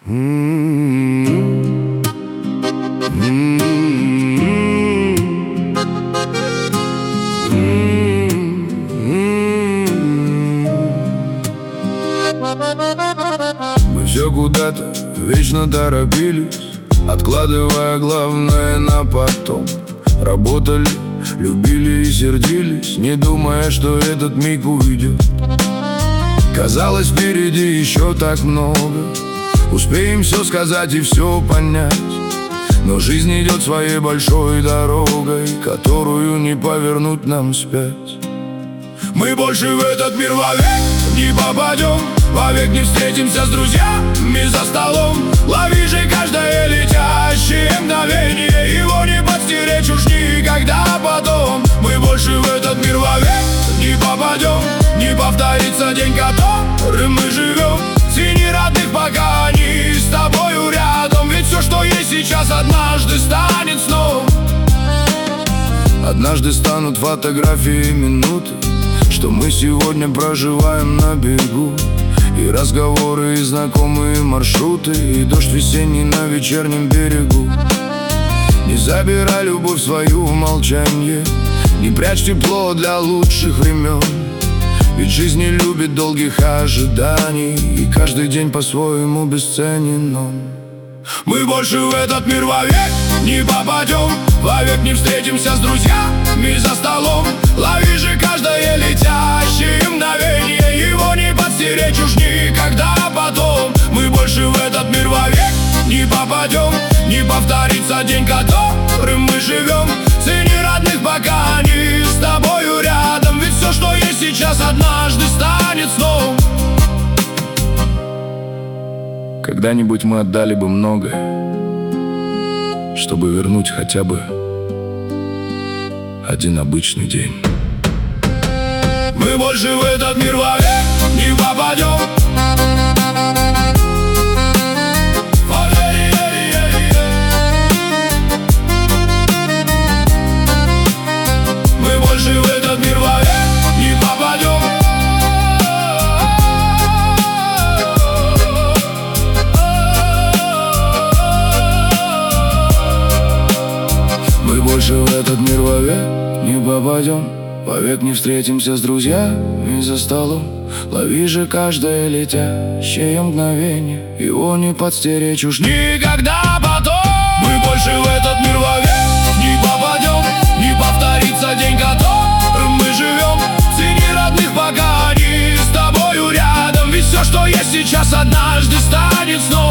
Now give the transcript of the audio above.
Мы все куда-то вечно торопились, откладывая главное на потом. Работали, любили и сердились, не думая, что этот миг уйдет. Казалось, впереди еще так много, успеем все сказать и все понять. Но жизнь идет своей большой дорогой, которую не повернуть нам вспять. Мы больше в этот мир вовек не попадем, вовек не встретимся с друзьями за столом. Лови же каждое летящее мгновение, его не подстеречь уж никогда потом. Мы больше в этот мир вовек не попадем, не повторится день, которым мы живем. Цени родных, пока они с тобою рядом, ведь все, что есть сейчас, однажды станет сном. Однажды станут фотографии минуты, что мы сегодня проживаем на берегу. И разговоры, и знакомые маршруты, и дождь весенний на вечернем берегу. Не забирай любовь свою в молчанье, не прячь тепло для лучших времен. Ведь жизнь не любит долгих ожиданий, и каждый день по-своему бесценен он. Мы больше в этот мир вовек не попадем, вовек не встретимся с друзьями за столом. Лови же каждое летящее мгновение, его не подстеречь уж никогда потом. Мы больше в этот мир вовек не попадем, не повторится день, которым мы живем. Цени родных, пока они с тобою рядом, ведь все, что есть сейчас, однажды станет сном. Когда-нибудь мы отдали бы многое, чтобы вернуть хотя бы один обычный день. Мы больше в этот мир вовек не попадем. Мы больше в этот мир вовек не попадем. Мы больше в этот мир вовек не попадем, вовек не встретимся с друзьями за столом. Лови же каждое летящее мгновение, его не подстеречь уж никогда потом. Мы больше в этот мир вовек не попадем, не повторится день, которым мы живем. Цени родных, пока они с тобою рядом, ведь все, что есть сейчас, однажды станет снова.